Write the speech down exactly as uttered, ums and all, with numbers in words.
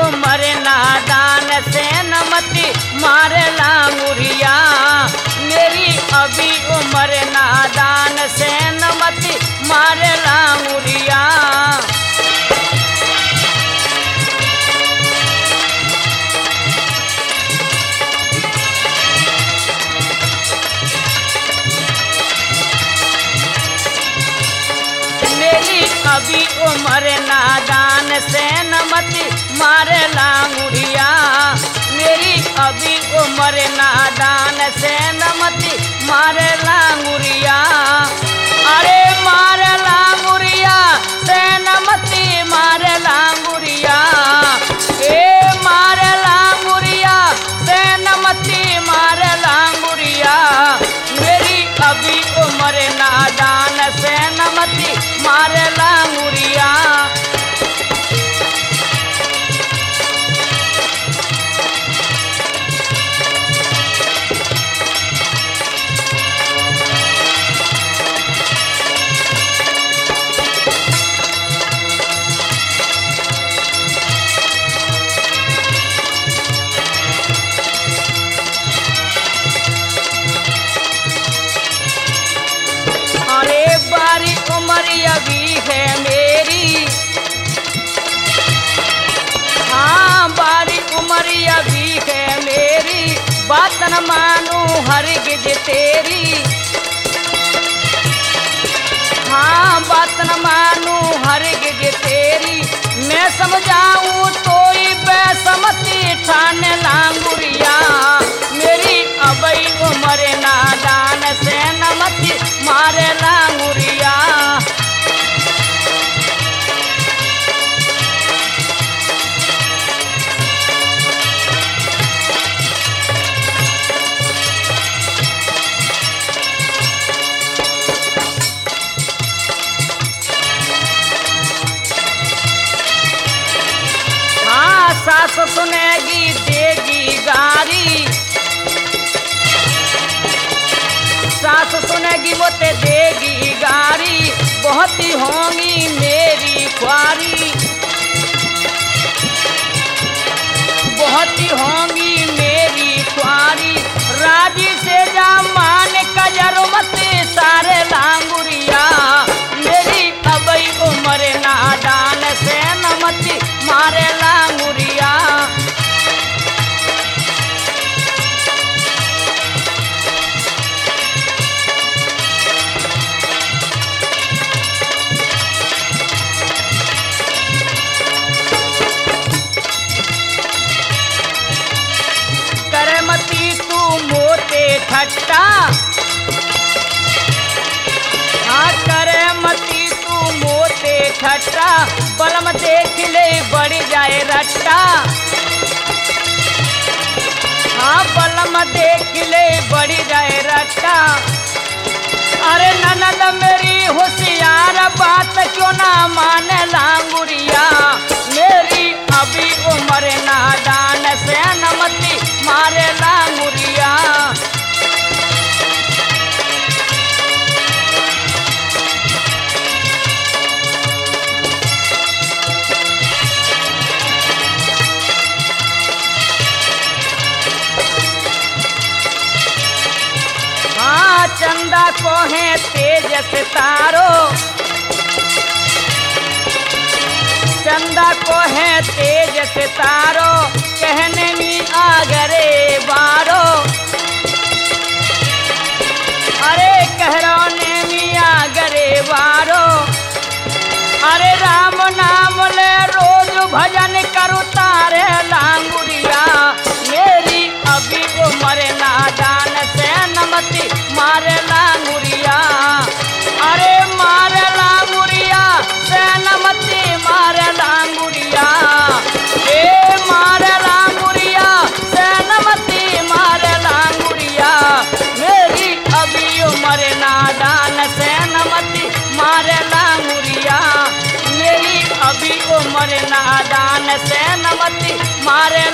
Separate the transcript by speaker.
Speaker 1: उम्र नादान से नमती मारे लांगुरिया। मेरी अभी उम्र नादान से नमती मारे लांगुरिया। मेरी अभी उम्र नादान से नमती मारे लांगुरिया। मेरी अभी उम्र नादान से नमती मारे लांगुरिया। अरे मारे लांगुरिया से नमती मारे लांगुरिया। ए मारे लांगुरिया से नमती मारे लांगुरिया। मेरी अभी उम्र नादान से नमती मारे लांगुरिया। अरे बारी उम्र अभी है मेरी, हाँ बारी उम्र अभी है मेरी। बात न मानू हरगिज तेरी, हाँ बात न मानू हरगिज तेरी। मैं समझाऊं तो ही बेसमती ठाने लांगुरिया। मेरी अबई उम्र नादान से नमती मारे लांगुरिया। हाँ सास सुनेगी देगी गारी, सास सुनेगी वो ते देगी गारी। बहुत ही होंगी मेरी ख्वारी, बहुत ही होंगी मेरी ख्वारी। राजी से जा मान कजर मत सारे लांगुरिया। मेरी अबई उम्र नादान से नमती मारे लांगुरिया। करमती तू मोते ठट्टा, हाँ करमती तू मोते ठट्टा। बलम देख ले बढ़ जाए रट्टा, हाँ बलम देख ले बढ़ जाए रट्टा। अरे ननद मेरी होशियार बात क्यों ना माने लांगुरिया। मेरी अभी उम्र नादान से नमती मारे लांगुरिया। हाँ चंदा को है तेज सितारो, चंदा को है तेज सितारो। कहने में आगरे बारो, अरे कहरोने में आगरे बारो। अरे राम नाम ले रोज भजन करू तारे लांगुरिया। मेरी अभी उम्र नादान से नमती मारे लांगुरिया। अरे मारे लांगुरिया से नमती मारे लांगुरिया। ए मारे लांगुरिया से नमती मारे लांगुरिया। मेरी अभी उम्र नादान से नमती मारे लांगुरिया। मेरी अभी उम्र नादान से नमती मारे